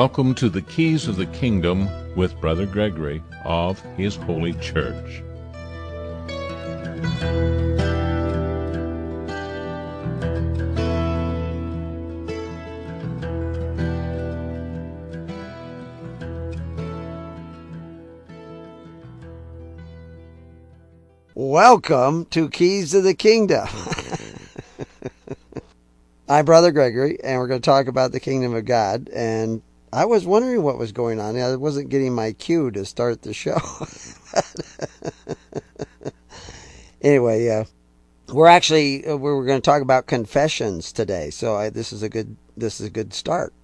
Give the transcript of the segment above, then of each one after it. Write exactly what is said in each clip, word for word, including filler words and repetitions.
Welcome to the Keys of the Kingdom with Brother Gregory of His Holy Church. Welcome to Keys of the Kingdom. I'm Brother Gregory, and we're going to talk about the Kingdom of God. And I was wondering what was going on. I wasn't getting my cue to start the show. Anyway, uh, we're actually uh, we're going to talk about confessions today. So I, this is a good this is a good start.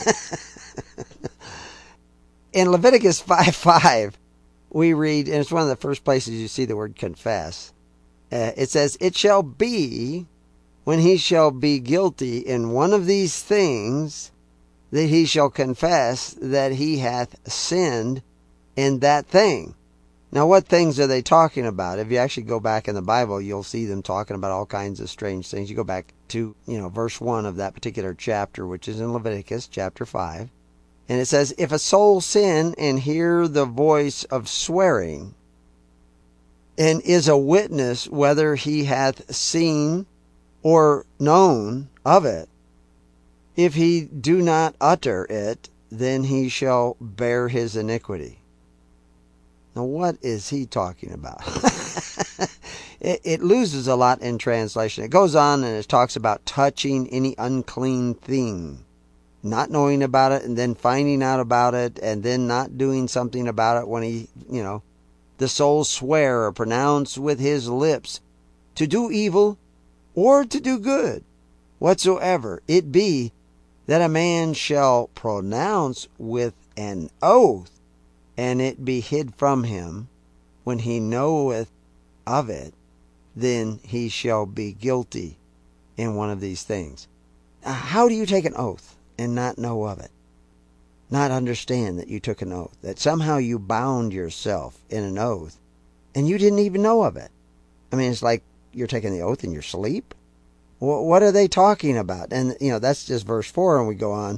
In Leviticus five five. We read, and it's one of the first places you see the word confess. Uh, it says, "It shall be when he shall be guilty in one of these things that he shall confess that he hath sinned in that thing." Now, what things are they talking about? If you actually go back in the Bible, you'll see them talking about all kinds of strange things. You go back to, you know, verse one of that particular chapter, which is in Leviticus chapter five. And it says, "If a soul sin and hear the voice of swearing, and is a witness whether he hath seen or known of it, if he do not utter it, then he shall bear his iniquity." Now, what is he talking about? it, it loses a lot in translation. It goes on and it talks about touching any unclean thing. Not knowing about it and then finding out about it and then not doing something about it when he, you know, the soul swear or pronounce with his lips to do evil or to do good, whatsoever it be that a man shall pronounce with an oath, and it be hid from him, when he knoweth of it, then he shall be guilty in one of these things. Now, how do you take an oath and not know of it? Not understand that you took an oath, that somehow you bound yourself in an oath and you didn't even know of it. I mean, it's like you're taking the oath in your sleep. What are they talking about? And, you know, that's just verse four, and we go on.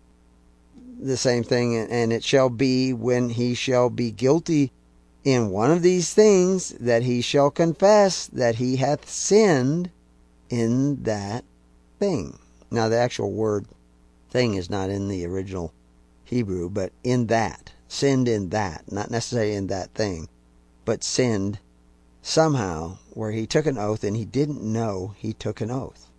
The same thing, "And it shall be when he shall be guilty in one of these things that he shall confess that he hath sinned in that thing." Now, the actual word thing is not in the original Hebrew, but in that, sinned in that, not necessarily in that thing, but sinned somehow where he took an oath and he didn't know he took an oath.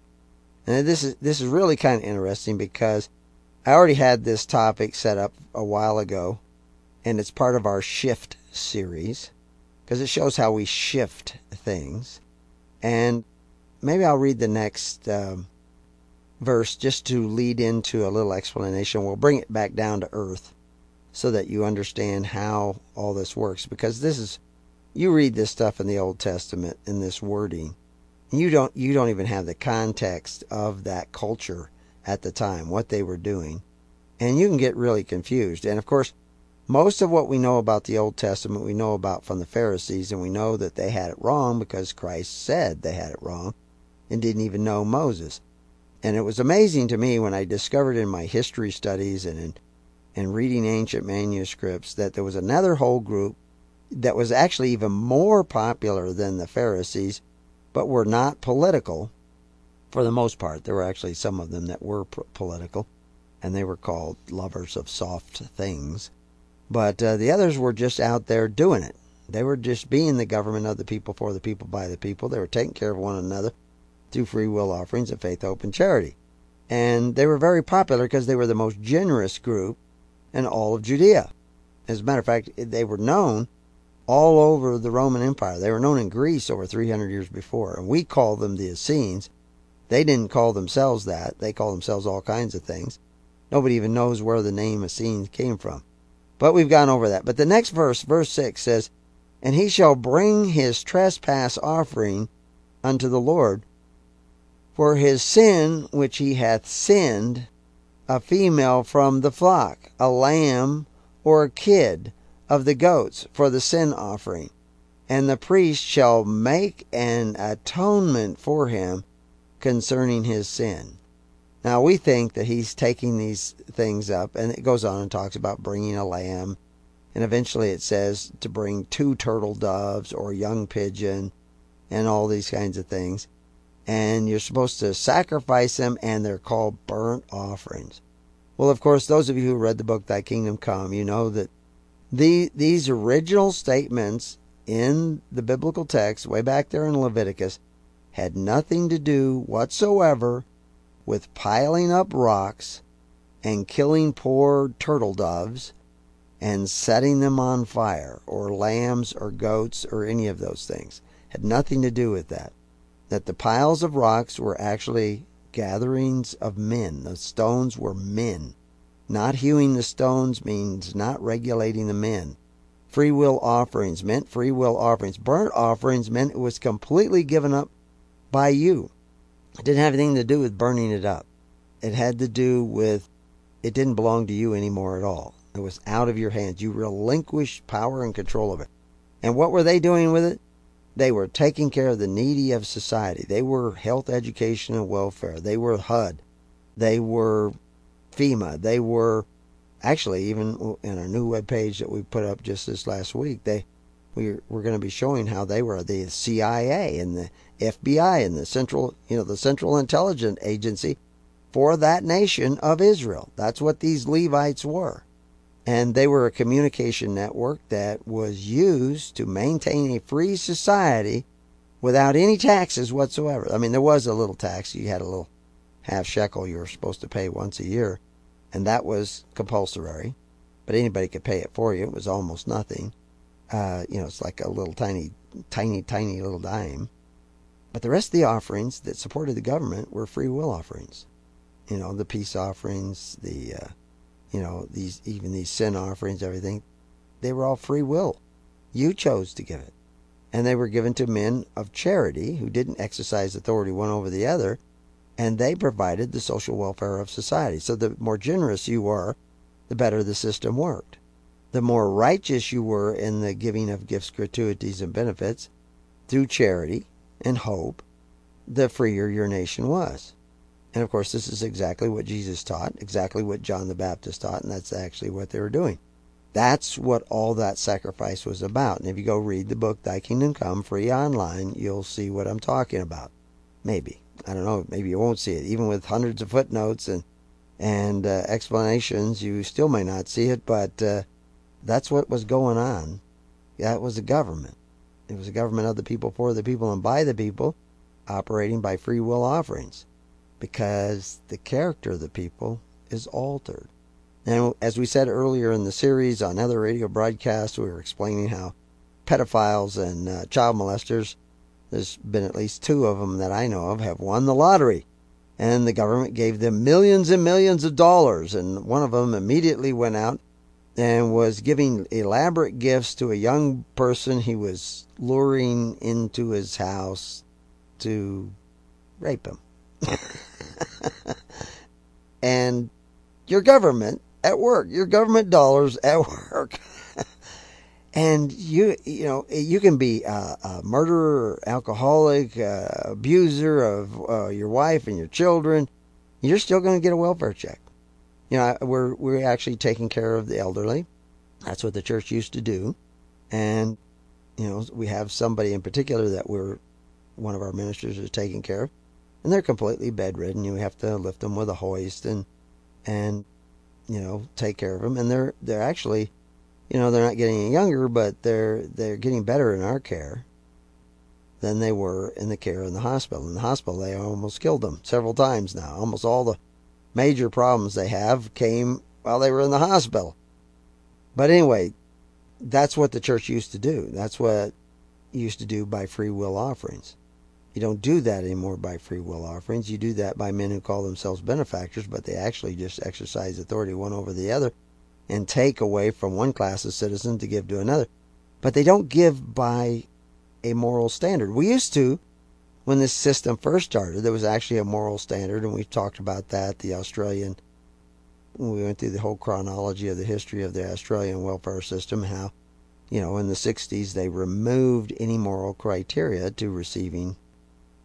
And this is this is really kind of interesting, because I already had this topic set up a while ago, and it's part of our shift series, because it shows how we shift things. And maybe I'll read the next um, verse just to lead into a little explanation. We'll bring it back down to earth so that you understand how all this works, because this is, you read this stuff in the Old Testament in this wording, and you don't you don't even have the context of that culture at the time, what they were doing, and you can get really confused. And of course, most of what we know about the Old Testament we know about from the Pharisees, and we know that they had it wrong because Christ said they had it wrong and didn't even know Moses. And it was amazing to me when I discovered in my history studies and in and reading ancient manuscripts that there was another whole group that was actually even more popular than the Pharisees, but were not political for the most part. There were actually some of them that were political, and they were called lovers of soft things. But uh, the others were just out there doing it. They were just being the government of the people, for the people, by the people. They were taking care of one another through free will offerings of faith, hope, and charity. And they were very popular because they were the most generous group in all of Judea. As a matter of fact, they were known all over the Roman Empire. They were known in Greece over three hundred years before. And we call them the Essenes. They didn't call themselves that. They call themselves all kinds of things. Nobody even knows where the name Essenes came from. But we've gone over that. But the next verse, verse six, says, "And he shall bring his trespass offering unto the Lord for his sin which he hath sinned, a female from the flock, a lamb or a kid of the goats for the sin offering. And the priest shall make an atonement for him concerning his sin." Now, we think that he's taking these things up, and it goes on and talks about bringing a lamb, and eventually it says to bring two turtle doves or a young pigeon and all these kinds of things. And you're supposed to sacrifice them, and they're called burnt offerings. Well, of course, those of you who read the book Thy Kingdom Come, you know that the, these original statements in the biblical text, way back there in Leviticus, had nothing to do whatsoever with piling up rocks and killing poor turtle doves and setting them on fire, or lambs or goats or any of those things. Had nothing to do with that. That the piles of rocks were actually gatherings of men. The stones were men. Not hewing the stones means not regulating the men. Free will offerings meant free will offerings. Burnt offerings meant it was completely given up by you. It didn't have anything to do with burning it up. It had to do with it didn't belong to you anymore at all. It was out of your hands. You relinquished power and control of it. And what were they doing with it? They were taking care of the needy of society. They were health, education, and welfare. They were H U D. They were FEMA. They were, actually, even in our new webpage that we put up just this last week, they we we're going to be showing how they were the C I A and the F B I and the central, you know, the Central Intelligence Agency for that nation of Israel. That's what these Levites were. And they were a communication network that was used to maintain a free society without any taxes whatsoever. I mean, there was a little tax. You had a little half shekel you were supposed to pay once a year, and that was compulsory. But anybody could pay it for you. It was almost nothing. Uh, you know, it's like a little tiny, tiny, tiny little dime. But the rest of the offerings that supported the government were free will offerings. You know, the peace offerings, the... Uh, You know, these even these sin offerings, everything, they were all free will. You chose to give it. And they were given to men of charity who didn't exercise authority one over the other, and they provided the social welfare of society. So the more generous you were, the better the system worked. The more righteous you were in the giving of gifts, gratuities, and benefits through charity and hope, the freer your nation was. And of course, this is exactly what Jesus taught, exactly what John the Baptist taught, and that's actually what they were doing. That's what all that sacrifice was about. And if you go read the book, Thy Kingdom Come, free online, you'll see what I'm talking about. Maybe. I don't know. Maybe you won't see it. Even with hundreds of footnotes and, and uh, explanations, you still may not see it, but uh, that's what was going on. That was a government. It was a government of the people, for the people, and by the people, operating by free will offerings. Because the character of the people is altered. And as we said earlier in the series on other radio broadcasts, we were explaining how pedophiles and uh, child molesters, there's been at least two of them that I know of, have won the lottery. And the government gave them millions and millions of dollars. And one of them immediately went out and was giving elaborate gifts to a young person he was luring into his house to rape him. And your government at work, your government dollars at work. And you, you know, you can be a, a murderer, alcoholic, uh, abuser of uh, your wife and your children. You're still going to get a welfare check. You know, we're we're actually taking care of the elderly. That's what the church used to do. And, you know, we have somebody in particular that we're, one of our ministers is taking care of. And they're completely bedridden. You have to lift them with a hoist and, and, you know, take care of them. And they're, they're actually, you know, they're not getting any younger, but they're, they're getting better in our care than they were in the care in the hospital. In the hospital, they almost killed them several times now. Almost all the major problems they have came while they were in the hospital. But anyway, that's what the church used to do. That's what it used to do by free will offerings. You don't do that anymore by free will offerings. You do that by men who call themselves benefactors, but they actually just exercise authority one over the other and take away from one class of citizen to give to another. But they don't give by a moral standard. We used to, when this system first started, there was actually a moral standard, and we talked about that, the Australian, we went through the whole chronology of the history of the Australian welfare system, how, you know, in the sixties they removed any moral criteria to receiving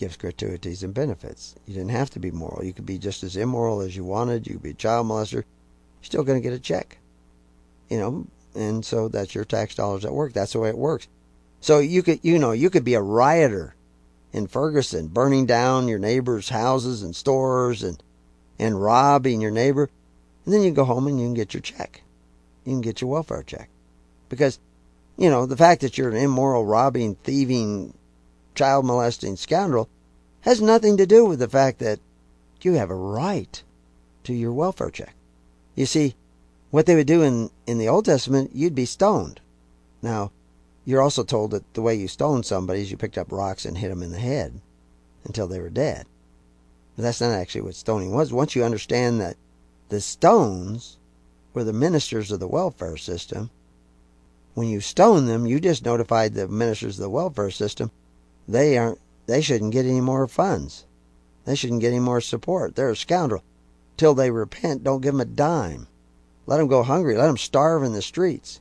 gifts, gratuities, and benefits. You didn't have to be moral. You could be just as immoral as you wanted. You could be a child molester. You're still going to get a check. You know, and so that's your tax dollars at work. That's the way it works. So you could, you know, you could be a rioter in Ferguson, burning down your neighbor's houses and stores and, and robbing your neighbor. And then you can go home and you can get your check. You can get your welfare check. Because, you know, the fact that you're an immoral, robbing, thieving, child molesting scoundrel has nothing to do with the fact that you have a right to your welfare check. You see, what they would do in, in the Old Testament, you'd be stoned. Now, you're also told that the way you stoned somebody is you picked up rocks and hit them in the head until they were dead. But that's not actually what stoning was. Once you understand that the stones were the ministers of the welfare system, when you stone them, you just notified the ministers of the welfare system they aren't they shouldn't get any more funds. They shouldn't get any more support. They're a scoundrel. Till they repent, don't give them a dime. Let them go hungry. Let them starve in the streets.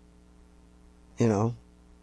You know,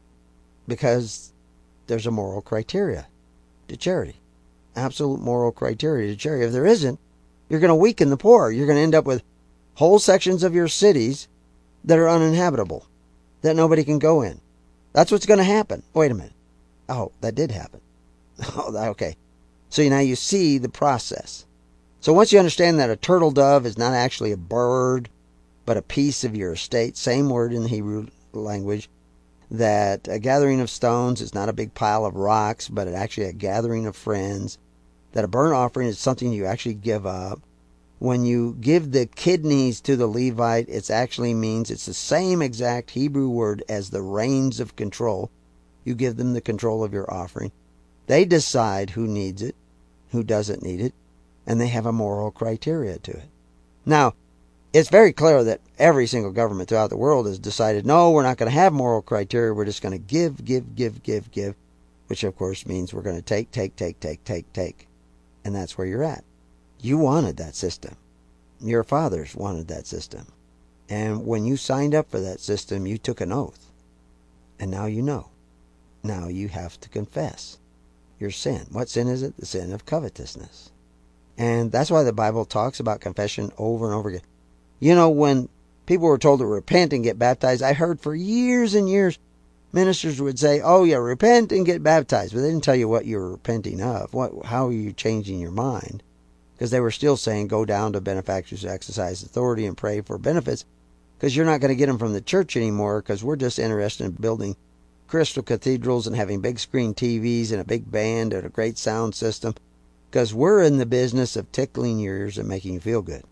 because there's a moral criteria to charity. Absolute moral criteria to charity. If there isn't, you're going to weaken the poor. You're going to end up with whole sections of your cities that are uninhabitable, that nobody can go in. That's what's going to happen. Wait a minute. Oh, that did happen. Oh, okay. So now you see the process. So once you understand that a turtle dove is not actually a bird, but a piece of your estate, same word in the Hebrew language, that a gathering of stones is not a big pile of rocks, but actually a gathering of friends, that a burnt offering is something you actually give up. When you give the kidneys to the Levite, it actually means it's the same exact Hebrew word as the reins of control. You give them the control of your offering. They decide who needs it, who doesn't need it, and they have a moral criteria to it. Now, it's very clear that every single government throughout the world has decided, no, we're not going to have moral criteria. We're just going to give, give, give, give, give, which of course means we're going to take, take, take, take, take, take. And that's where you're at. You wanted that system. Your fathers wanted that system. And when you signed up for that system, you took an oath. And now you know. Now you have to confess your sin. What sin is it? The sin of covetousness. And that's why the Bible talks about confession over and over again. You know, when people were told to repent and get baptized, I heard for years and years ministers would say, oh yeah, repent and get baptized. But they didn't tell you what you were repenting of. What, how are you changing your mind? Because they were still saying, go down to benefactors who exercise authority and pray for benefits. Because you're not going to get them from the church anymore, because we're just interested in building crystal cathedrals and having big screen T Vs and a big band and a great sound system. Because we're in the business of tickling your ears and making you feel good.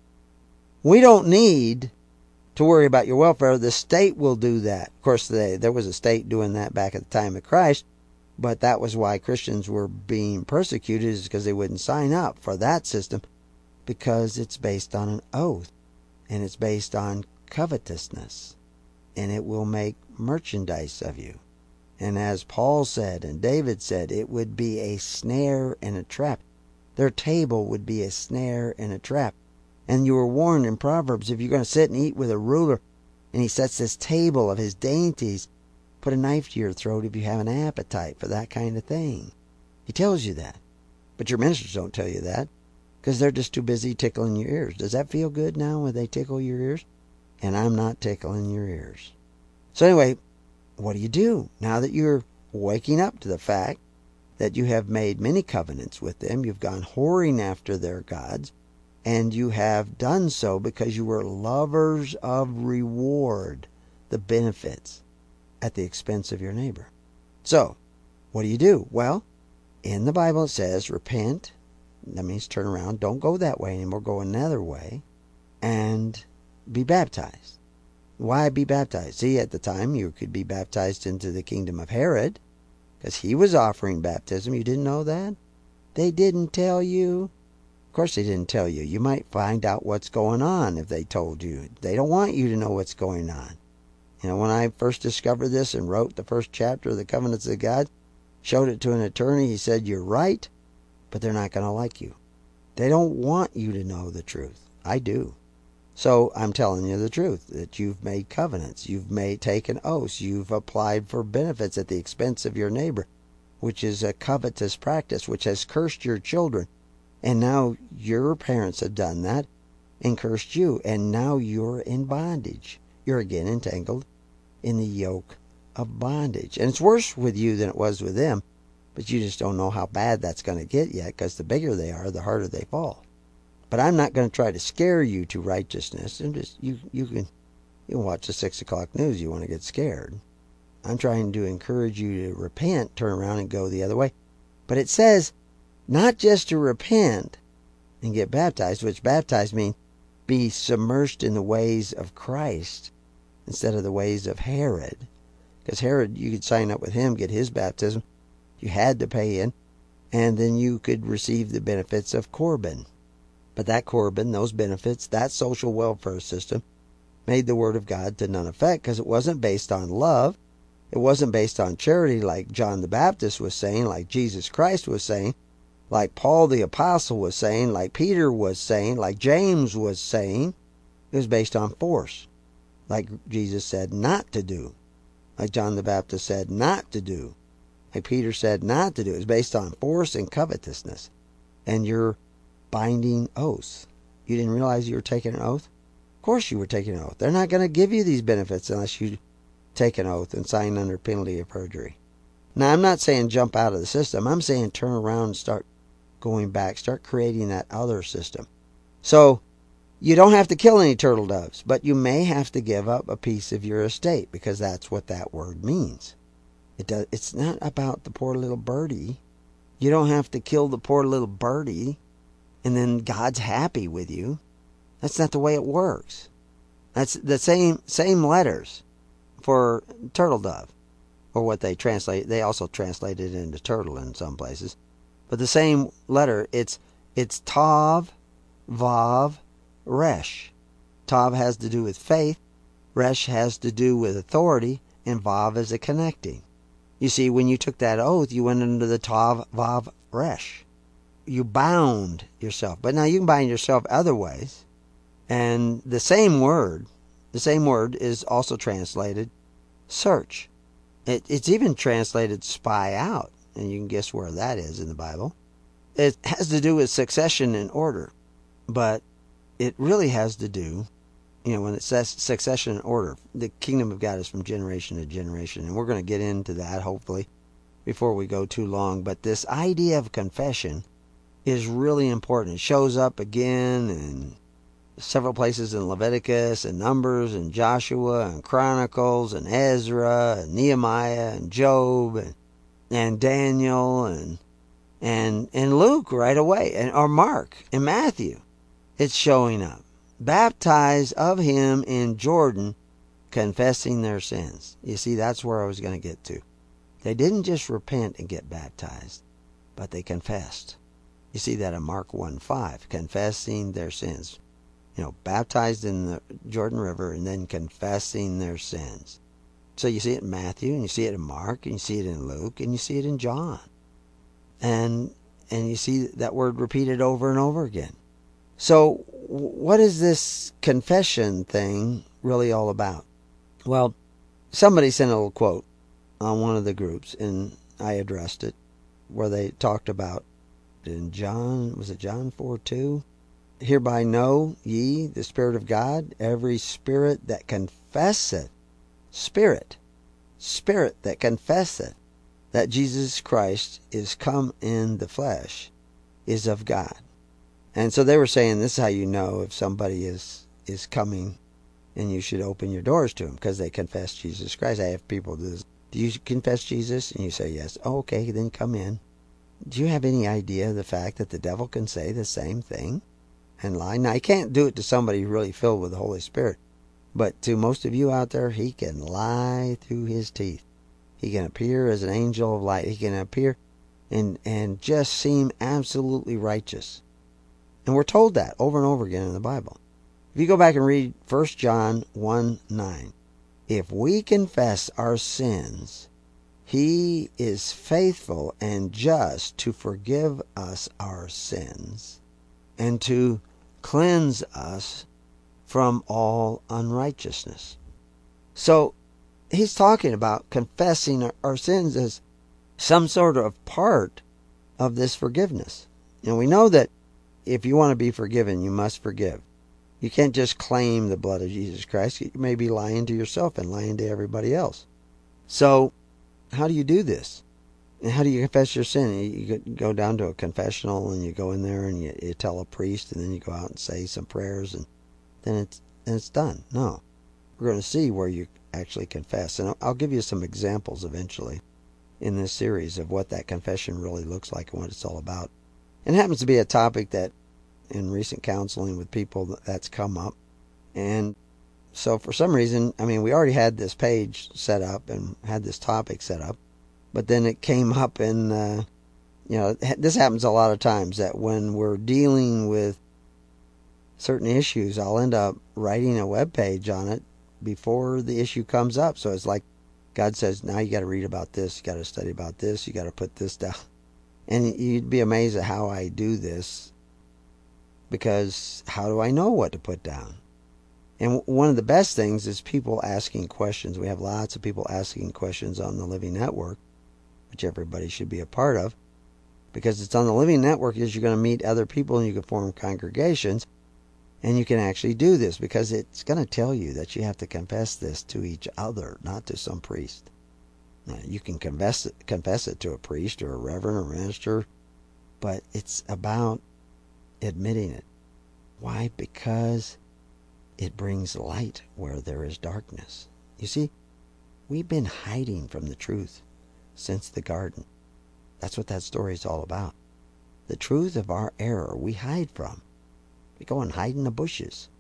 We don't need to worry about your welfare. The state will do that. Of course, they, there was a state doing that back at the time of Christ, but that was why Christians were being persecuted, is because they wouldn't sign up for that system, because it's based on an oath, and it's based on covetousness, and it will make merchandise of you. And as Paul said and David said, it would be a snare and a trap. Their table would be a snare and a trap. And you were warned in Proverbs, if you're going to sit and eat with a ruler, and he sets this table of his dainties, put a knife to your throat if you have an appetite for that kind of thing. He tells you that. But your ministers don't tell you that, because they're just too busy tickling your ears. Does that feel good now when they tickle your ears? And I'm not tickling your ears. So anyway, what do you do now that you're waking up to the fact that you have made many covenants with them? You've gone whoring after their gods. And you have done so because you were lovers of reward, the benefits, at the expense of your neighbor. So, what do you do? Well, in the Bible it says, repent. That means turn around. Don't go that way anymore. Go another way. And be baptized. Why be baptized? See, at the time you could be baptized into the kingdom of Herod, because he was offering baptism. You didn't know that? They didn't tell you. Of course they didn't tell you. You might find out what's going on if they told you. They don't want you to know what's going on. You know, when I first discovered this and wrote the first chapter of the Covenants of God, showed it to an attorney, he said, you're right, but they're not going to like you. They don't want you to know the truth. I do. So I'm telling you the truth, that you've made covenants. You've made taken oaths. You've applied for benefits at the expense of your neighbor. which is a covetous practice, which has cursed your children. And now your parents have done that and cursed you, and now you're in bondage. You're again entangled in the yoke of bondage. And it's worse with you than it was with them, but you just don't know how bad that's going to get yet, because the bigger they are, the harder they fall. But I'm not going to try to scare you to righteousness. I'm just, you, you can you can watch the six o'clock news. You want to get scared. I'm trying to encourage you to repent, turn around, and go the other way. But it says not just to repent and get baptized, which baptized means be submerged in the ways of Christ instead of the ways of Herod. Because Herod, you could sign up with him, get his baptism. You had to pay in, and then you could receive the benefits of Corban. But that Corban, those benefits, that social welfare system, made the Word of God to none effect, because it wasn't based on love. It wasn't based on charity like John the Baptist was saying, like Jesus Christ was saying, like Paul the Apostle was saying, like Peter was saying, like James was saying. It was based on force, like Jesus said not to do, like John the Baptist said not to do, like Peter said not to do. It was based on force and covetousness. And you're binding oaths. You didn't realize you were taking an oath? Of course you were taking an oath. They're not going to give you these benefits unless you take an oath and sign under penalty of perjury. Now, I'm not saying jump out of the system. I'm saying turn around and start going back. Start creating that other system. So, you don't have to kill any turtle doves, but you may have to give up a piece of your estate, because that's what that word means. It does. It's not about the poor little birdie. You don't have to kill the poor little birdie and then God's happy with you. That's not the way it works. That's the same same letters for turtle dove, or what they translate. They also translate it into turtle in some places. But the same letter, it's it's Tav, Vav, Resh. Tav has to do with faith, Resh has to do with authority, and Vav is a connecting. You see, when you took that oath, you went into the Tav, Vav, Resh. You bound yourself. But now you can bind yourself other ways. And the same word, the same word is also translated search. It, it's even translated spy out. And you can guess where that is in the Bible. It has to do with succession and order. But it really has to do, you know, when it says succession and order, the kingdom of God is from generation to generation. And we're going to get into that, hopefully, before we go too long. But this idea of confession is really important. It shows up again in several places in Leviticus and Numbers and Joshua and Chronicles and Ezra and Nehemiah and Job and, and Daniel and and and Luke right away, and or Mark and Matthew. It's showing up. Baptized of him in Jordan, confessing their sins. You see, that's where I was going to get to. They didn't just repent and get baptized, but they confessed. You see that in Mark one five, confessing their sins. You know, baptized in the Jordan River and then confessing their sins. So you see it in Matthew, and you see it in Mark, and you see it in Luke, and you see it in John. And and you see that word repeated over and over again. So what is this confession thing really all about? Well, somebody sent a little quote on one of the groups, and I addressed it, where they talked about in John, was it John four two? Hereby know ye the Spirit of God, every spirit that confesseth, spirit, spirit that confesseth that Jesus Christ is come in the flesh is of God. And so they were saying this is how you know if somebody is, is coming, and you should open your doors to them, because they confess Jesus Christ. I have people do this. Do you confess Jesus? And you say yes. Oh, okay, then come in. Do you have any idea of the fact that the devil can say the same thing and lie? Now, he can't do it to somebody really filled with the Holy Spirit. But to most of you out there, he can lie through his teeth. He can appear as an angel of light. He can appear and, and just seem absolutely righteous. And we're told that over and over again in the Bible. If you go back and read First John one nine, if we confess our sins, he is faithful and just to forgive us our sins and to cleanse us from all unrighteousness. So he's talking about confessing our, our sins as some sort of part of this forgiveness. And we know that if you want to be forgiven, you must forgive. You can't just claim the blood of Jesus Christ. You may be lying to yourself and lying to everybody else. So, how do you do this? And how do you confess your sin? You go down to a confessional and you go in there and you, you tell a priest, and then you go out and say some prayers, and then it's, then it's done. No. We're going to see where you actually confess. And I'll, I'll give you some examples eventually in this series of what that confession really looks like and what it's all about. And it happens to be a topic that in recent counseling with people that's come up. And so for some reason, I mean, we already had this page set up and had this topic set up, but then it came up, and, uh, you know, this happens a lot of times, that when we're dealing with certain issues, I'll end up writing a web page on it before the issue comes up. So it's like God says, now you got to read about this, you got to study about this, you got to put this down. And you'd be amazed at how I do this, because how do I know what to put down? And one of the best things is people asking questions. We have lots of people asking questions on the Living Network, which everybody should be a part of, because it's on the Living Network is you're going to meet other people and you can form congregations, and you can actually do this, because it's going to tell you that you have to confess this to each other, not to some priest. Now, you can confess it, confess it to a priest or a reverend or minister, but it's about admitting it. Why? Because it brings light where there is darkness. You see, we've been hiding from the truth since the garden. That's what that story is all about. The truth of our error we hide from. We go and hide in the bushes.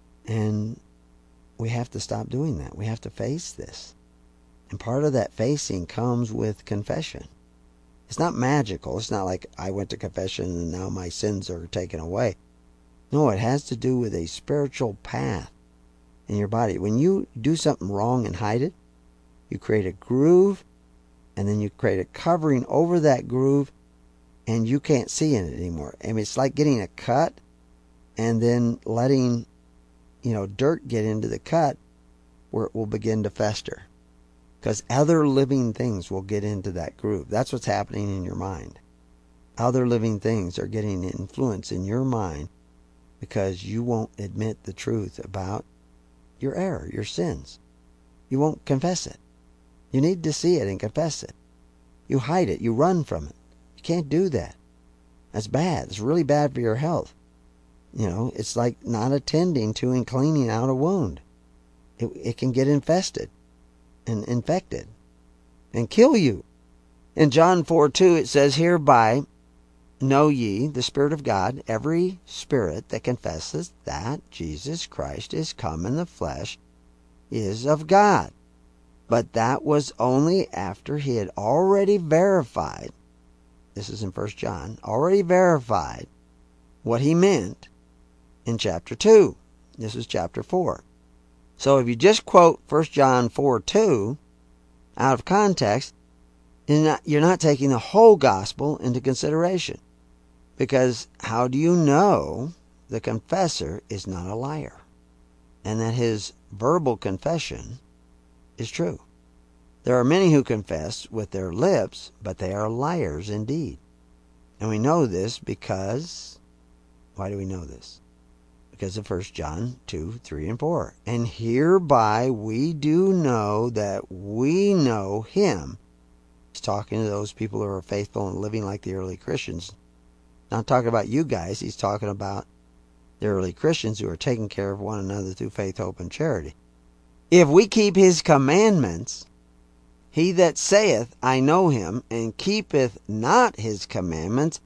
And we have to stop doing that. We have to face this. And part of that facing comes with confession. It's not magical. It's not like I went to confession and now my sins are taken away. No, it has to do with a spiritual path in your body. When you do something wrong and hide it, you create a groove, and then you create a covering over that groove, and you can't see in it anymore. I mean, it's like getting a cut and then letting, you know, dirt get into the cut where it will begin to fester. Because other living things will get into that groove. That's what's happening in your mind. Other living things are getting influence in your mind because you won't admit the truth about your error, your sins. You won't confess it. You need to see it and confess it. You hide it. You run from it. You can't do that. That's bad. It's really bad for your health. You know, it's like not attending to and cleaning out a wound. It, it can get infested and infected and kill you. In John four two it says, "Hereby know ye the Spirit of God, every spirit that confesses that Jesus Christ is come in the flesh is of God." But that was only after he had already verified, this is in First John, already verified what he meant in chapter two. This is chapter four. So if you just quote First John four two out of context, you're not, you're not taking the whole gospel into consideration. Because how do you know the confessor is not a liar and that his verbal confession is true? There are many who confess with their lips, but they are liars indeed. And we know this because, why do we know this? Because of First John two, three, and four. "And hereby we do know that we know him." He's talking to those people who are faithful and living like the early Christians. Not talking about you guys. He's talking about the early Christians who are taking care of one another through faith, hope, and charity. "If we keep his commandments, he that saith, I know him, and keepeth not his commandments,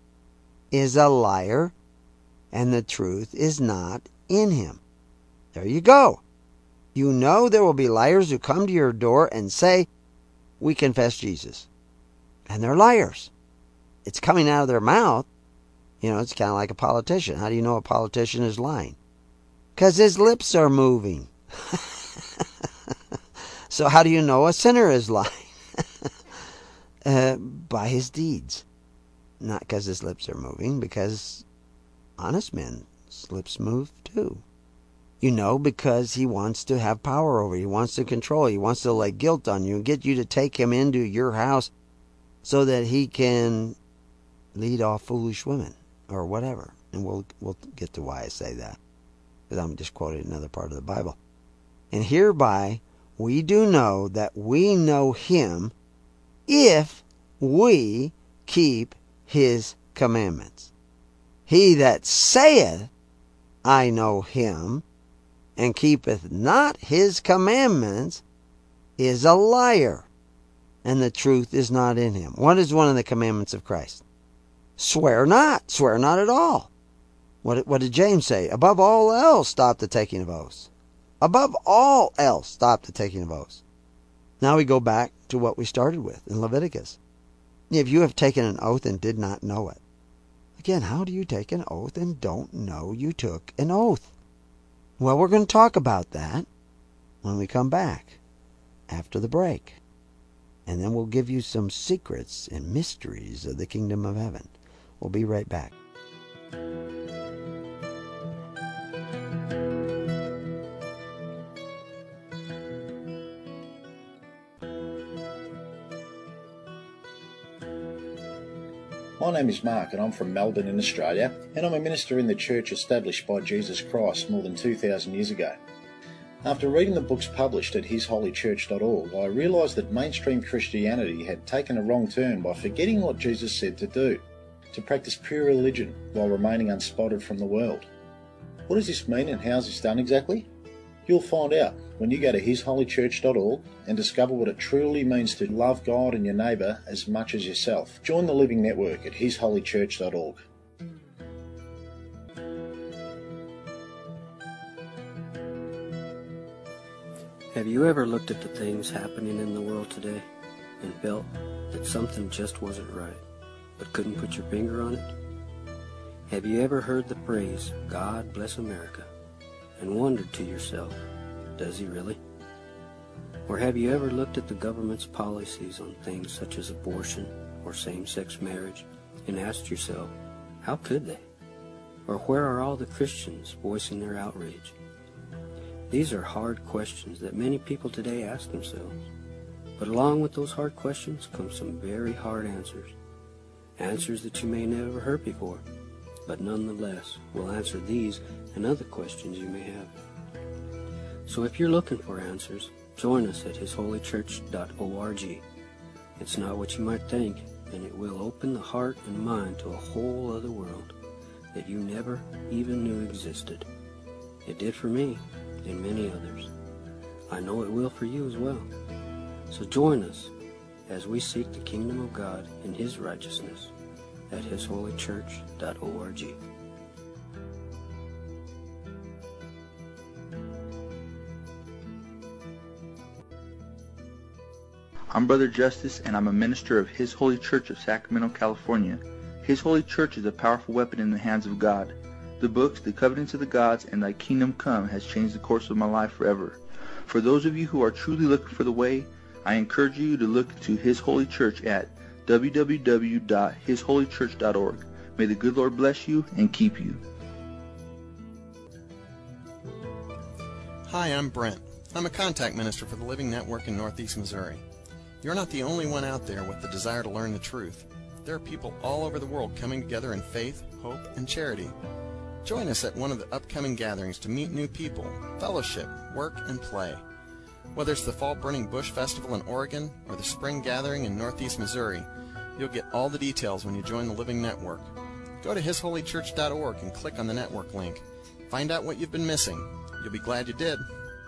is a liar, and the truth is not in him." There you go. You know there will be liars who come to your door and say, "We confess Jesus." And they're liars. It's coming out of their mouth. You know, it's kind of like a politician. How do you know a politician is lying? Because his lips are moving. So how do you know a sinner is lying? uh, by his deeds. Not because his lips are moving, because honest men's lips move too. You know, because he wants to have power over you. He wants to control you. He wants to lay guilt on you and get you to take him into your house so that he can lead off foolish women or whatever. And we'll we'll get to why I say that, because I'm just quoting another part of the Bible. And hereby we do know that we know him if we keep his commandments. He that saith, I know him, and keepeth not his commandments, is a liar, and the truth is not in him. What is one of the commandments of Christ? Swear not. Swear not at all. What, what did James say? Above all else, stop the taking of oaths. Above all else, stop the taking of oaths. Now we go back to what we started with in Leviticus. If you have taken an oath and did not know it. Again, how do you take an oath and don't know you took an oath? Well, we're going to talk about that when we come back after the break. And then we'll give you some secrets and mysteries of the kingdom of heaven. We'll be right back. My name is Mark and I'm from Melbourne in Australia, and I'm a minister in the church established by Jesus Christ more than two thousand years ago. After reading the books published at his holy church dot org, I realised that mainstream Christianity had taken a wrong turn by forgetting what Jesus said to do, to practice pure religion while remaining unspotted from the world. What does this mean and how is this done exactly? You'll find out when you go to his holy church dot org and discover what it truly means to love God and your neighbour as much as yourself. Join the Living Network at his holy church dot org. Have you ever looked at the things happening in the world today and felt that something just wasn't right, but couldn't put your finger on it? Have you ever heard the phrase, God bless America, and wondered to yourself, does he really? Or have you ever looked at the government's policies on things such as abortion or same-sex marriage and asked yourself, how could they? Or where are all the Christians voicing their outrage? These are hard questions that many people today ask themselves. But along with those hard questions come some very hard answers. Answers that you may never heard before, but nonetheless will answer these and other questions you may have. So if you're looking for answers, join us at his holy church dot org. It's not what you might think, and it will open the heart and mind to a whole other world that you never even knew existed. It did for me and many others. I know it will for you as well. So join us as we seek the kingdom of God and his righteousness at his holy church dot org. I'm Brother Justice, and I'm a minister of His Holy Church of Sacramento, California. His Holy Church is a powerful weapon in the hands of God. The books, The Covenants of the Gods, and Thy Kingdom Come has changed the course of my life forever. For those of you who are truly looking for the way, I encourage you to look to His Holy Church at w w w dot his holy church dot org. May the good Lord bless you and keep you. Hi, I'm Brent. I'm a contact minister for the Living Network in Northeast Missouri. You're not the only one out there with the desire to learn the truth. There are people all over the world coming together in faith, hope, and charity. Join us at one of the upcoming gatherings to meet new people, fellowship, work, and play. Whether it's the Fall Burning Bush Festival in Oregon or the Spring Gathering in Northeast Missouri, you'll get all the details when you join the Living Network. Go to his holy church dot org and click on the network link. Find out what you've been missing. You'll be glad you did.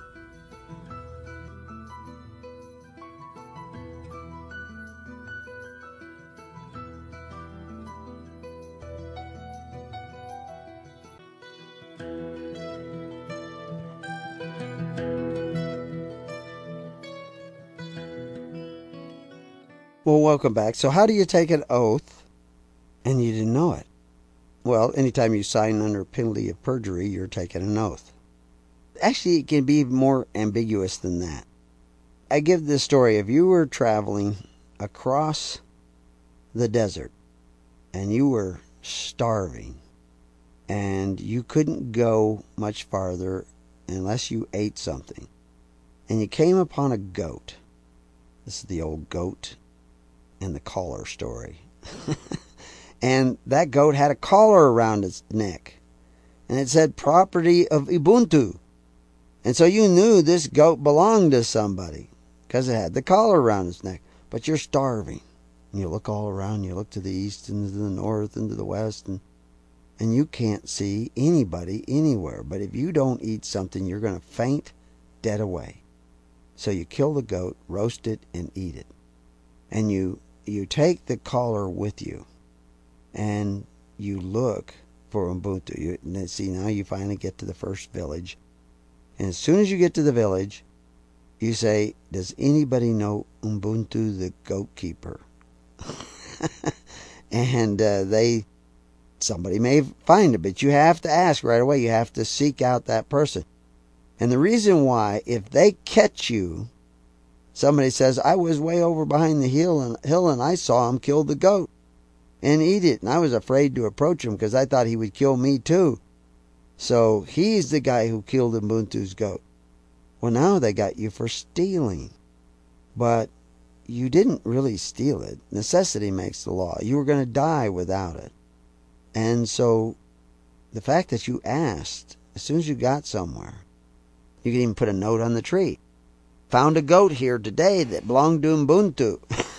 Well, welcome back. So how do you take an oath and you didn't know it? Well, anytime you sign under penalty of perjury, you're taking an oath. Actually, it can be more ambiguous than that. I give this story. If you were traveling across the desert and you were starving and you couldn't go much farther unless you ate something, and you came upon a goat. This is the old goat. in the collar story. And that goat had a collar around its neck. And it said property of Ubuntu. And so you knew this goat belonged to somebody because it had the collar around its neck. But you're starving. And you look all around. You look to the east and to the north and to the west. And, and you can't see anybody anywhere. But if you don't eat something, you're going to faint dead away. So you kill the goat, roast it, and eat it. And you, you take the collar with you. And you look for Ubuntu. You, see, now you finally get to the first village. And as soon as you get to the village, you say, does anybody know Ubuntu the goat keeper? And uh, they, somebody may find it, but you have to ask right away. You have to seek out that person. And the reason why, if they catch you, somebody says, I was way over behind the hill and, hill and I saw him kill the goat and eat it. And I was afraid to approach him because I thought he would kill me too. So he's the guy who killed Ubuntu's goat. Well, now they got you for stealing. But you didn't really steal it. Necessity makes the law. You were going to die without it. And so the fact that you asked, as soon as you got somewhere, you could even put a note on the tree. Found a goat here today that belonged to Ubuntu.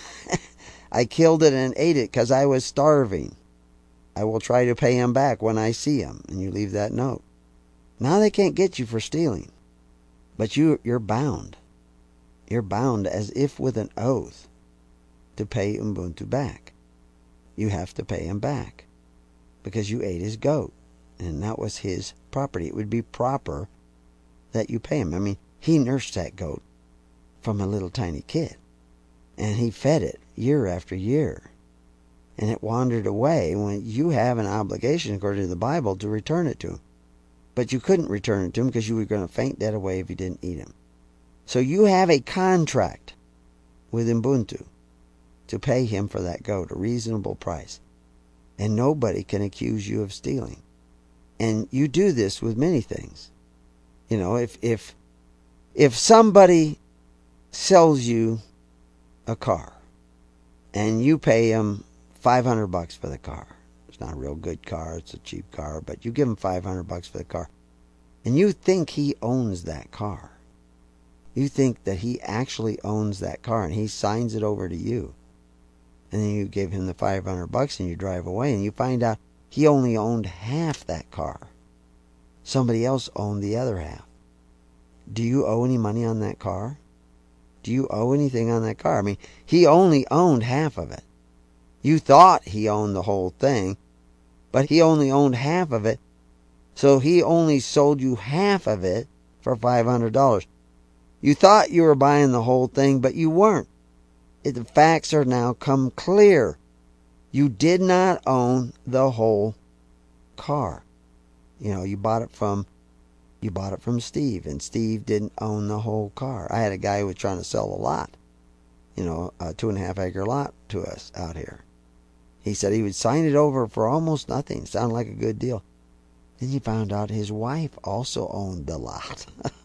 I killed it and ate it because I was starving. I will try to pay him back when I see him. And you leave that note. Now they can't get you for stealing. But you, you're bound. You're bound as if with an oath to pay Ubuntu back. You have to pay him back because you ate his goat. And that was his property. It would be proper that you pay him. I mean, he nursed that goat from a little tiny kid. And he fed it year after year. And it wandered away when you have an obligation, according to the Bible, to return it to him. But you couldn't return it to him because you were going to faint dead away if you didn't eat him. So you have a contract with Ubuntu to pay him for that goat, a reasonable price. And nobody can accuse you of stealing. And you do this with many things. You know, if if if somebody sells you a car and you pay him five hundred bucks for the car. It's not a real good car, it's a cheap car, but you give him five hundred bucks for the car. And you think he owns that car. You think that he actually owns that car and he signs it over to you. And then you give him the five hundred bucks and you drive away and you find out he only owned half that car. Somebody else owned the other half. Do you owe any money on that car? Do you owe anything on that car? I mean, he only owned half of it. You thought he owned the whole thing, but he only owned half of it. So he only sold you half of it for five hundred dollars. You thought you were buying the whole thing, but you weren't. The facts are now come clear. You did not own the whole car. You know, you bought it from you bought it from Steve, and Steve didn't own the whole car. I had a guy who was trying to sell a lot, you know, a two and a half acre lot to us out here. He said he would sign it over for almost nothing. Sounded like a good deal. Then he found out his wife also owned the lot.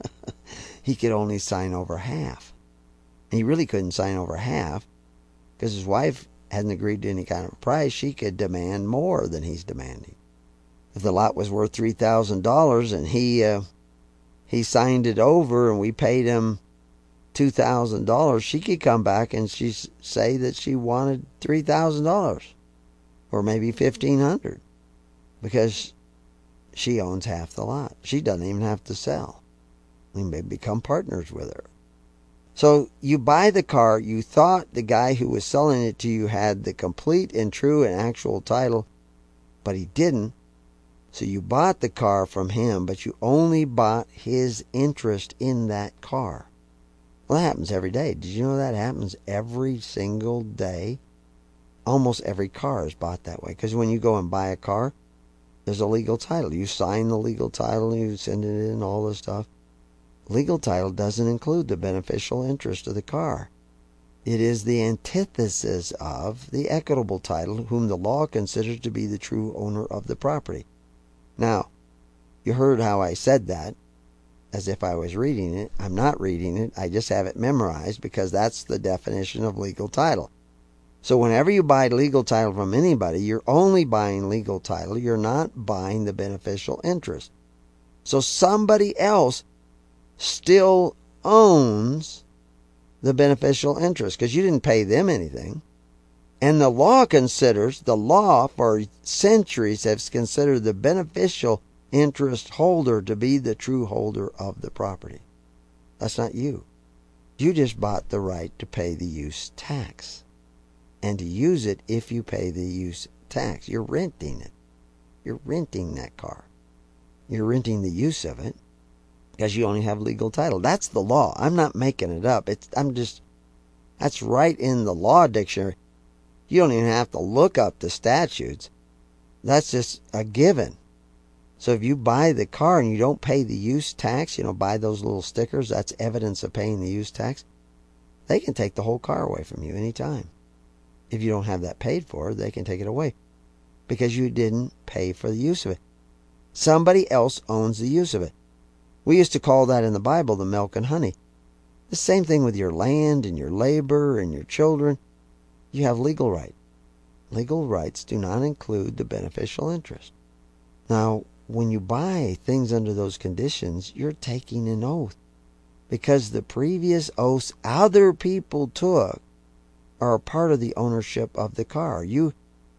He could only sign over half. And he really couldn't sign over half because his wife hadn't agreed to any kind of price. She could demand more than he's demanding. If the lot was worth three thousand dollars and he uh, he signed it over and we paid him two thousand dollars, she could come back and she say that she wanted three thousand dollars or maybe fifteen hundred dollars because she owns half the lot. She doesn't even have to sell. We may become partners with her. So you buy the car. You thought the guy who was selling it to you had the complete and true and actual title, but he didn't. So you bought the car from him, but you only bought his interest in that car. Well, that happens every day. Did you know that happens every single day? Almost every car is bought that way. Because when you go and buy a car, there's a legal title. You sign the legal title, you send it in, all this stuff. Legal title doesn't include the beneficial interest of the car. It is the antithesis of the equitable title, whom the law considers to be the true owner of the property. Now, you heard how I said that, as if I was reading it. I'm not reading it. I just have it memorized because that's the definition of legal title. So whenever you buy legal title from anybody, you're only buying legal title. You're not buying the beneficial interest. So somebody else still owns the beneficial interest because you didn't pay them anything. And the law considers, the law for centuries has considered the beneficial interest holder to be the true holder of the property. That's not you. You just bought the right to pay the use tax and to use it if you pay the use tax. You're renting it. You're renting that car. You're renting the use of it because you only have legal title. That's the law. I'm not making it up. It's I'm just that's right in the law dictionary. You don't even have to look up the statutes. That's just a given. So if you buy the car and you don't pay the use tax, you know, buy those little stickers, that's evidence of paying the use tax, they can take the whole car away from you anytime. If you don't have that paid for, they can take it away because you didn't pay for the use of it. Somebody else owns the use of it. We used to call that in the Bible the milk and honey. The same thing with your land and your labor and your children. You have legal right. Legal rights do not include the beneficial interest. Now, when you buy things under those conditions, you're taking an oath because the previous oaths other people took are a part of the ownership of the car. You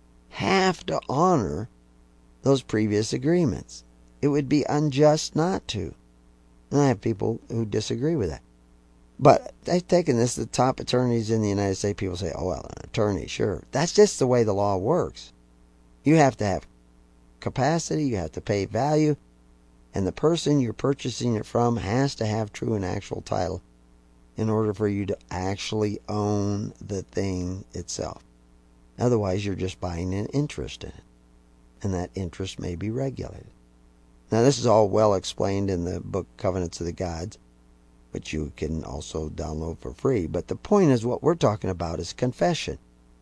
have to honor those previous agreements. It would be unjust not to. And I have people who disagree with that. But they've taken this, the top attorneys in the United States, people say, oh, well, an attorney, sure. That's just the way the law works. You have to have capacity, you have to pay value, and the person you're purchasing it from has to have true and actual title in order for you to actually own the thing itself. Otherwise, you're just buying an interest in it, and that interest may be regulated. Now, this is all well explained in the book Covenants of the Gods, which you can also download for free. But the point is, what we're talking about is confession.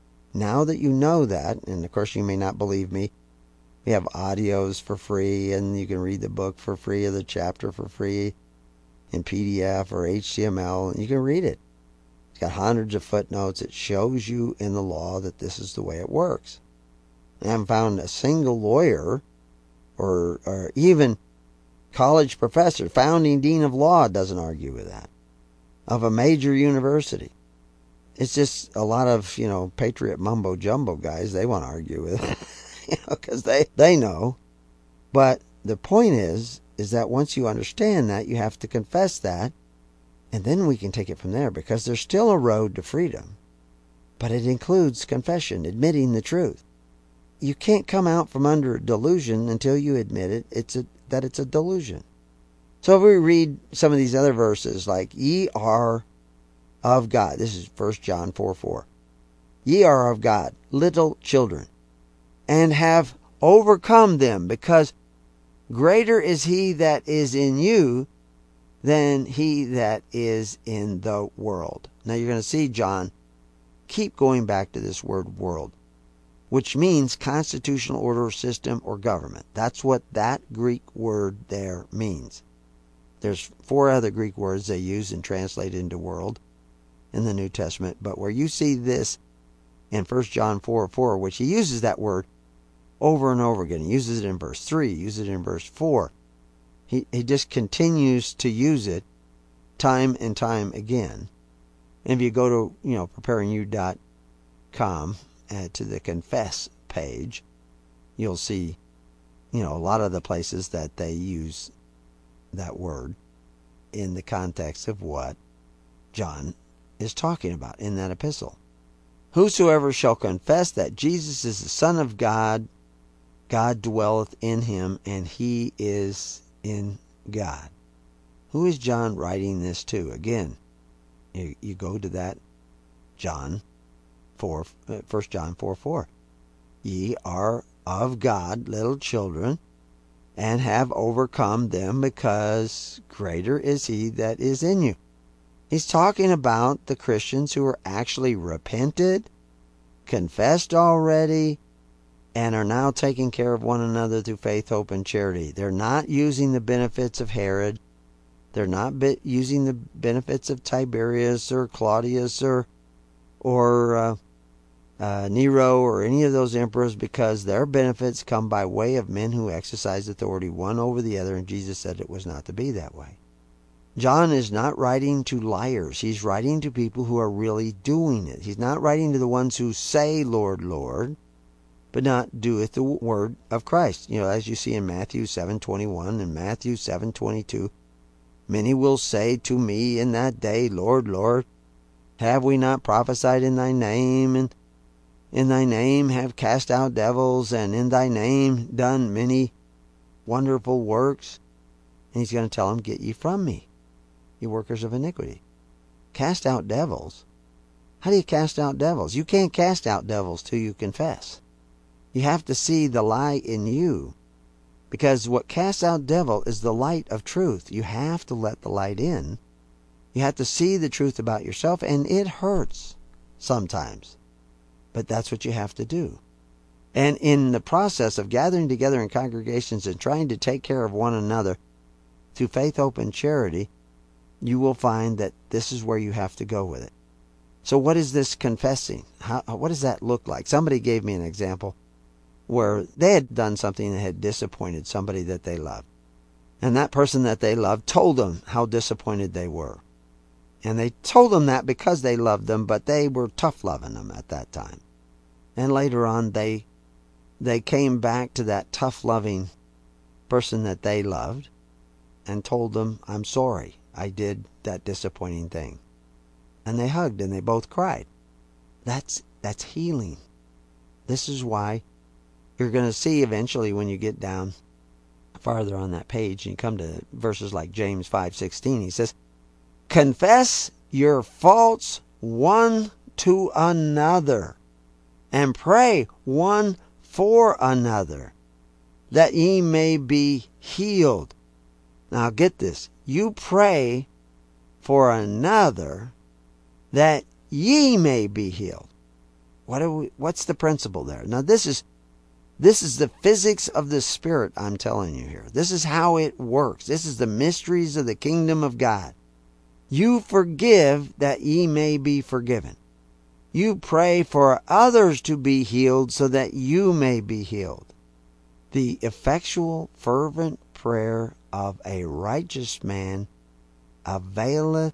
Now that you know that, and of course you may not believe me, we have audios for free, and you can read the book for free, or the chapter for free in P D F or H T M L, and you can read it. It's got hundreds of footnotes. It shows you in the law that this is the way it works. I haven't found a single lawyer or, or even college professor, founding dean of law, doesn't argue with that, of a major university. It's just a lot of, you know, patriot mumbo jumbo guys. They want to argue with it, you know, because they, they know. But the point is, is that once you understand that, you have to confess that, and then we can take it from there, because there's still a road to freedom. But it includes confession, admitting the truth. You can't come out from under a delusion until you admit it, it's a, that it's a delusion. So if we read some of these other verses, like, ye are of God. This is First John four four. Ye are of God, little children, and have overcome them, because greater is he that is in you than he that is in the world. Now you're going to see John keep going back to this word world, which means constitutional order, system, or government. That's what that Greek word there means. There's four other Greek words they use and translate into world in the New Testament, but where you see this in First John four four, which he uses that word over and over again. He uses it in verse three, he uses it in verse four. He, he just continues to use it time and time again. And if you go to, you know, preparing you dot com, uh, to the Confess page, you'll see, you know, a lot of the places that they use that word in the context of what John is talking about in that epistle. Whosoever shall confess that Jesus is the Son of God, God dwelleth in him, and he is in God. Who is John writing this to? Again, you, you go to that John four, First John four four. Ye are of God, little children, and have overcome them, because greater is he that is in you. He's talking about the Christians who are actually repented, confessed already, and are now taking care of one another through faith, hope, and charity. They're not using the benefits of Herod. They're not using the benefits of Tiberius or Claudius or or uh, uh, Nero or any of those emperors, because their benefits come by way of men who exercise authority one over the other, and Jesus said it was not to be that way. John is not writing to liars. He's writing to people who are really doing it. He's not writing to the ones who say, Lord, Lord, but not doeth the word of Christ. You know, as you see in Matthew seven twenty-one and Matthew seven twenty-two, many will say to me in that day, Lord, Lord, have we not prophesied in thy name, and in thy name have cast out devils, and in thy name done many wonderful works? And he's going to tell them, get ye from me, you workers of iniquity. Cast out devils? How do you cast out devils? You can't cast out devils till you confess. You have to see the lie in you, because what casts out devil is the light of truth. You have to let the light in. You have to see the truth about yourself, and it hurts sometimes, but that's what you have to do. And in the process of gathering together in congregations and trying to take care of one another through faith, hope, and charity, you will find that this is where you have to go with it. So what is this confessing? How, what does that look like? Somebody gave me an example where they had done something that had disappointed somebody that they loved. And that person that they loved told them how disappointed they were. And they told them that because they loved them, but they were tough loving them at that time. And later on, they they came back to that tough loving person that they loved and told them, I'm sorry, I did that disappointing thing. And they hugged and they both cried. That's that's healing. This is why you're going to see eventually when you get down farther on that page and you come to verses like James five sixteen, he says, confess your faults one to another, and pray one for another, that ye may be healed. Now get this. You pray for another that ye may be healed. What are we, what's the principle there? Now this is This is the physics of the Spirit I'm telling you here. This is how it works. This is the mysteries of the kingdom of God. You forgive that ye may be forgiven. You pray for others to be healed so that you may be healed. The effectual, fervent prayer of a righteous man availeth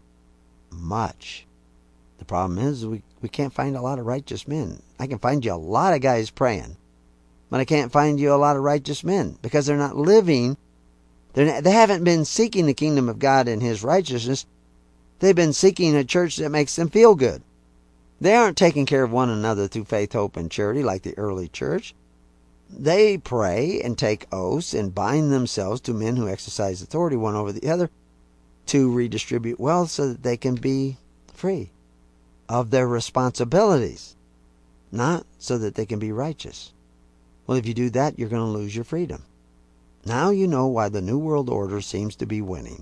much. The problem is we, we can't find a lot of righteous men. I can find you a lot of guys praying, but I can't find you a lot of righteous men because they're not living. They're not, they haven't been seeking the kingdom of God and His righteousness. They've been seeking a church that makes them feel good. They aren't taking care of one another through faith, hope, and charity like the early church. They pray and take oaths and bind themselves to men who exercise authority one over the other to redistribute wealth so that they can be free of their responsibilities, not so that they can be righteous. Well, if you do that, you're going to lose your freedom. Now you know why the New World Order seems to be winning.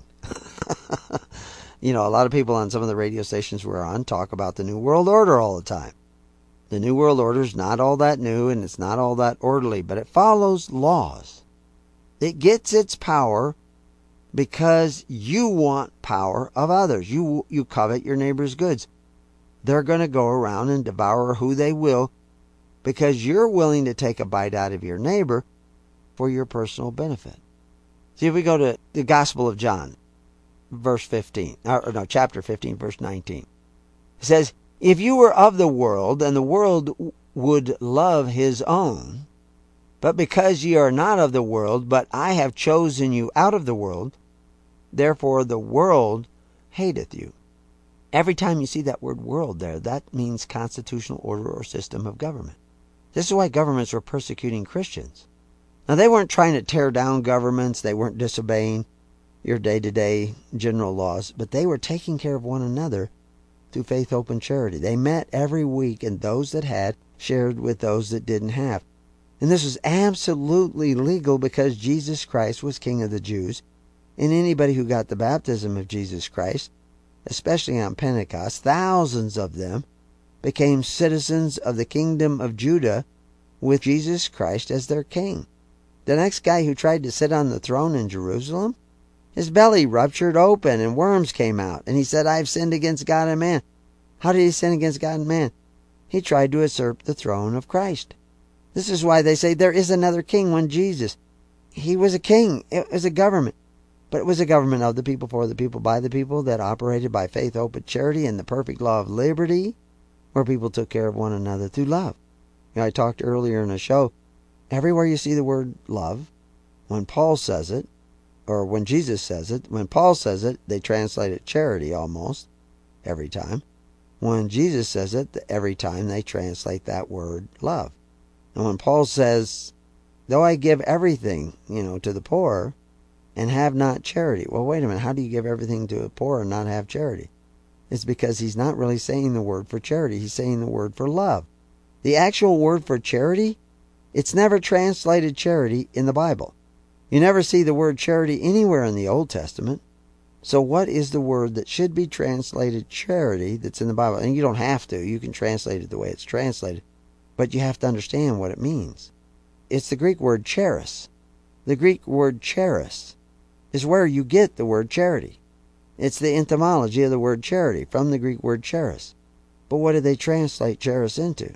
You know, a lot of people on some of the radio stations we're on talk about the New World Order all the time. The New World Order is not all that new and it's not all that orderly, but it follows laws. It gets its power because you want power of others. You, you covet your neighbor's goods. They're going to go around and devour who they will because you're willing to take a bite out of your neighbor for your personal benefit. See, if we go to the Gospel of John, verse fifteen, or no, chapter fifteen, verse nineteen. It says, if you were of the world, and the world would love his own, but because ye are not of the world, but I have chosen you out of the world, therefore the world hateth you. Every time you see that word world there, that means constitutional order or system of government. This is why governments were persecuting Christians. Now, they weren't trying to tear down governments. They weren't disobeying your day-to-day general laws, but they were taking care of one another through faith, hope, and charity. They met every week, and those that had shared with those that didn't have. And this was absolutely legal because Jesus Christ was King of the Jews. And anybody who got the baptism of Jesus Christ, especially on Pentecost, thousands of them became citizens of the kingdom of Judah with Jesus Christ as their king. The next guy who tried to sit on the throne in Jerusalem, his belly ruptured open and worms came out. And he said, I've sinned against God and man. How did he sin against God and man? He tried to usurp the throne of Christ. This is why they say there is another king when Jesus. He was a king. It was a government. But it was a government of the people, for the people, by the people, that operated by faith, hope, and charity, and the perfect law of liberty, where people took care of one another through love. You know, I talked earlier in the show, everywhere you see the word love, when Paul says it, or when Jesus says it, when Paul says it, they translate it charity almost, every time. When Jesus says it, every time they translate that word love. And when Paul says, though I give everything, you know, to the poor, and have not charity. Well, wait a minute. How do you give everything to the poor and not have charity? It's because he's not really saying the word for charity. He's saying the word for love. The actual word for charity, it's never translated charity in the Bible. You never see the word charity anywhere in the Old Testament. So what is the word that should be translated charity that's in the Bible? And you don't have to. You can translate it the way it's translated. But you have to understand what it means. It's the Greek word charis. The Greek word charis is where you get the word charity. It's the etymology of the word charity from the Greek word charis. But what did they translate charis into?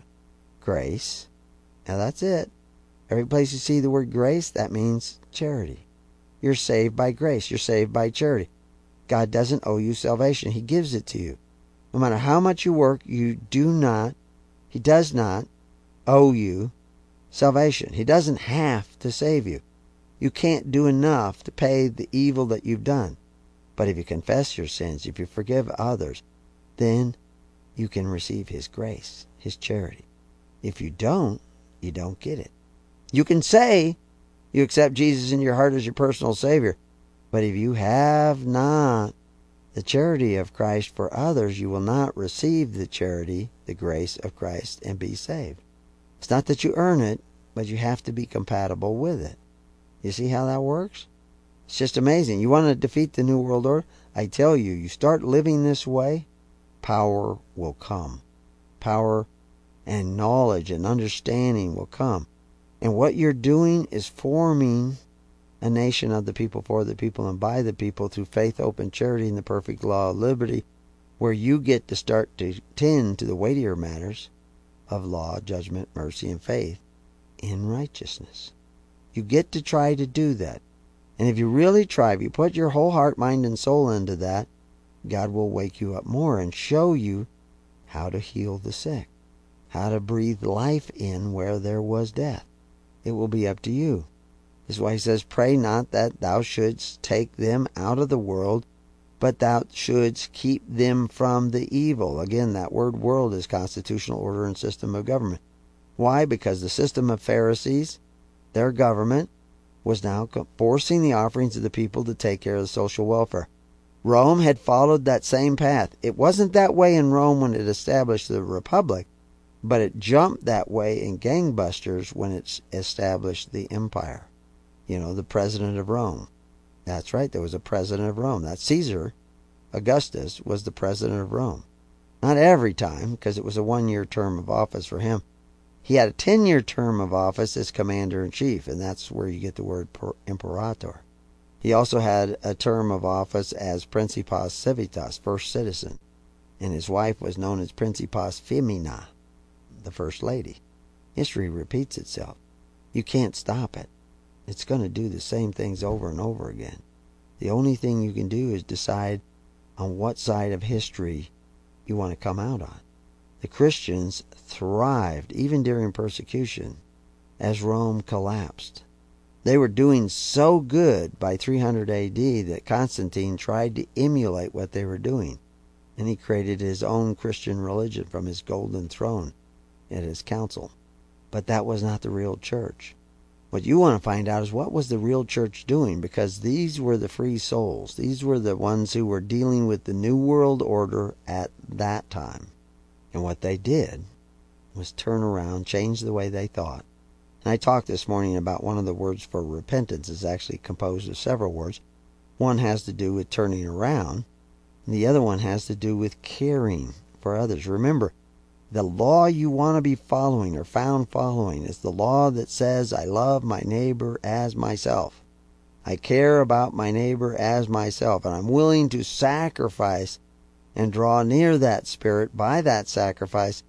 Grace. Now that's it. Every place you see the word grace, that means charity. You're saved by grace. You're saved by charity. God doesn't owe you salvation. He gives it to you. No matter how much you work, you do not, He does not owe you salvation. He doesn't have to save you. You can't do enough to pay the evil that you've done. But if you confess your sins, if you forgive others, then you can receive His grace, His charity. If you don't, you don't get it. You can say you accept Jesus in your heart as your personal Savior, but if you have not the charity of Christ for others, you will not receive the charity, the grace of Christ, and be saved. It's not that you earn it, but you have to be compatible with it. You see how that works? It's just amazing. You want to defeat the New World Order? I tell you, you start living this way, power will come. Power and knowledge and understanding will come. And what you're doing is forming a nation of the people, for the people, and by the people, through faith, hope, and charity, and the perfect law of liberty, where you get to start to tend to the weightier matters of law, judgment, mercy, and faith in righteousness. You get to try to do that. And if you really try, if you put your whole heart, mind, and soul into that, God will wake you up more and show you how to heal the sick, how to breathe life in where there was death. It will be up to you. This is why He says, pray not that thou shouldst take them out of the world, but thou shouldst keep them from the evil. Again, that word world is constitutional order and system of government. Why? Because the system of Pharisees, their government, was now forcing the offerings of the people to take care of the social welfare. Rome had followed that same path. It wasn't that way in Rome when it established the Republic, but it jumped that way in gangbusters when it established the empire. You know, the president of Rome. That's right, there was a president of Rome. That Caesar Augustus was the president of Rome. Not every time, because it was a one-year term of office for him. He had a ten-year term of office as commander-in-chief, and that's where you get the word imperator. He also had a term of office as Principes Civitas, first citizen, and his wife was known as Principes Femina, the first lady. History repeats itself. You can't stop it. It's going to do the same things over and over again. The only thing you can do is decide on what side of history you want to come out on. The Christians thrived even during persecution as Rome collapsed. They were doing so good by three hundred A D that Constantine tried to emulate what they were doing, and he created his own Christian religion from his golden throne at his council. But that was not the real church. What you want to find out is what was the real church doing, because these were the free souls. These were the ones who were dealing with the New World Order at that time. And what they did was turn around, change the way they thought. And I talked this morning about one of the words for repentance is actually composed of several words. One has to do with turning around, and the other one has to do with caring for others. Remember, the law you want to be following or found following is the law that says, I love my neighbor as myself. I care about my neighbor as myself, and I'm willing to sacrifice and draw near that spirit by that sacrifice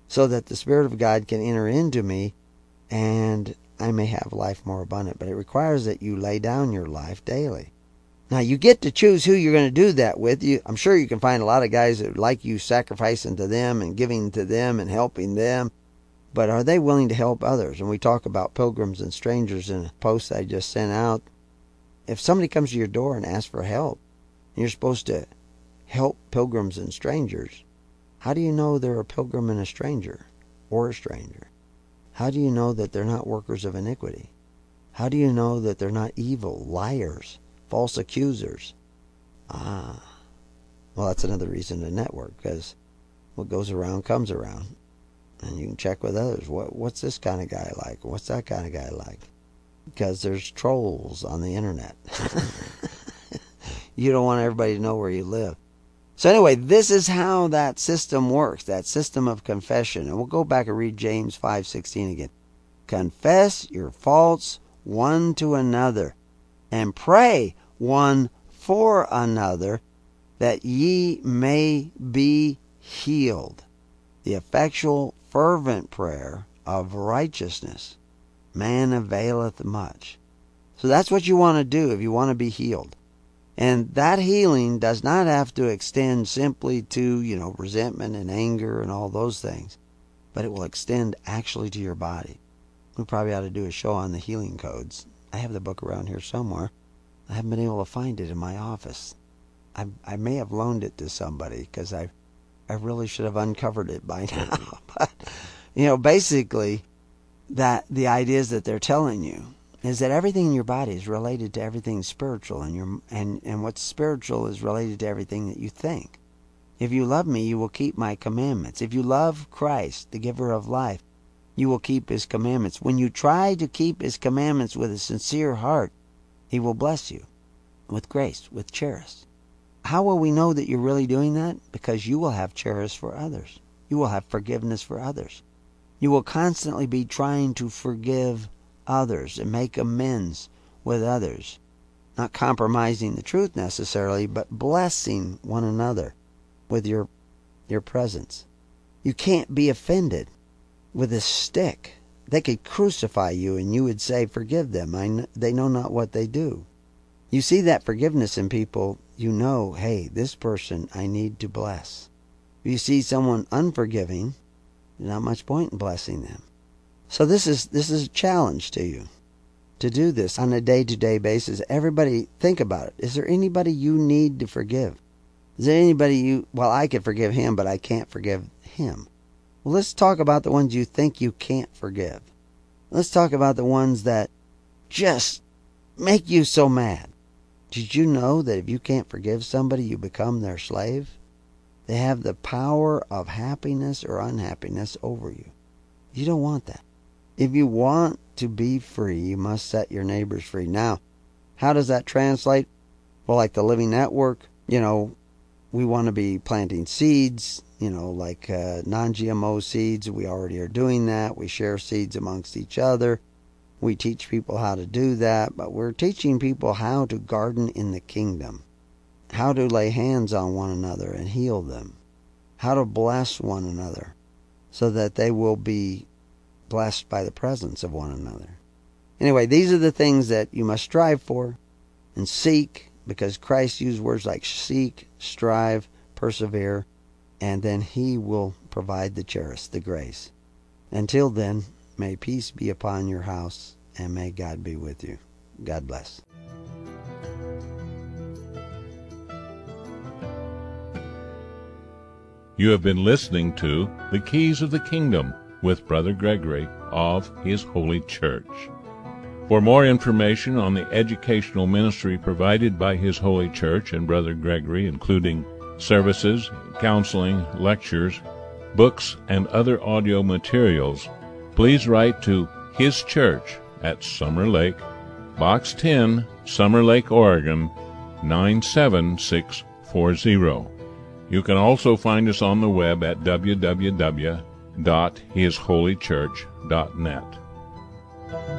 so that the Spirit of God can enter into me and I may have life more abundant. But it requires that you lay down your life daily. Now, you get to choose who you're going to do that with. You, I'm sure you can find a lot of guys that like you sacrificing to them and giving to them and helping them. But are they willing to help others? And we talk about pilgrims and strangers in a post I just sent out. If somebody comes to your door and asks for help, and you're supposed to help pilgrims and strangers, how do you know they're a pilgrim and a stranger, or a stranger? How do you know that they're not workers of iniquity? How do you know that they're not evil, liars, false accusers? Ah, well, that's another reason to network, because what goes around comes around. And you can check with others. What, what's this kind of guy like? What's that kind of guy like? Because there's trolls on the internet. You don't want everybody to know where you live. So anyway, this is how that system works, that system of confession. And we'll go back and read James five sixteen again. Confess your faults one to another, and pray one for another, that ye may be healed. The effectual fervent prayer of righteousness, man availeth much. So that's what you want to do if you want to be healed. And that healing does not have to extend simply to, you know, resentment and anger and all those things, but it will extend actually to your body. We probably ought to do a show on the healing codes. I have the book around here somewhere. I haven't been able to find it in my office. I, I may have loaned it to somebody because I I really should have uncovered it by now. But, you know, basically, that the ideas that they're telling you is that everything in your body is related to everything spiritual, and your and, and what's spiritual is related to everything that you think. If you love me, you will keep my commandments. If you love Christ, the giver of life, you will keep his commandments. When you try to keep his commandments with a sincere heart, he will bless you with grace, with charis. How will we know that you're really doing that? Because you will have charis for others. You will have forgiveness for others. You will constantly be trying to forgive others and make amends with others. Not compromising the truth necessarily, but blessing one another with your, your presence. You can't be offended with a stick. They could crucify you and you would say, forgive them. I kn- they know not what they do. You see that forgiveness in people, you know, hey, this person I need to bless. If you see someone unforgiving, there's not much point in blessing them. So this is this is a challenge to you, to do this on a day-to-day basis. Everybody, think about it. Is there anybody you need to forgive? Is there anybody you, well, I could forgive him, but I can't forgive him. Well, let's talk about the ones you think you can't forgive. Let's talk about the ones that just make you so mad. Did you know that if you can't forgive somebody, you become their slave? They have the power of happiness or unhappiness over you. You don't want that. If you want to be free, you must set your neighbors free. Now, how does that translate? Well, like the Living Network, you know, we want to be planting seeds, you know, like uh, non-G M O seeds. We already are doing that. We share seeds amongst each other. We teach people how to do that, but we're teaching people how to garden in the kingdom, how to lay hands on one another and heal them, how to bless one another so that they will be blessed by the presence of one another. Anyway, these are the things that you must strive for and seek, because Christ used words like seek, strive, persevere, and then he will provide the charis, the grace. Until then, may peace be upon your house, and may God be with you. God bless. You have been listening to The Keys of the Kingdom with Brother Gregory of His Holy Church. For more information on the educational ministry provided by His Holy Church and Brother Gregory, including services, counseling, lectures, books, and other audio materials, please write to His Church at Summer Lake, Box ten, Summer Lake, Oregon, nine seven six four zero. You can also find us on the web at w w w dot his holy church dot net.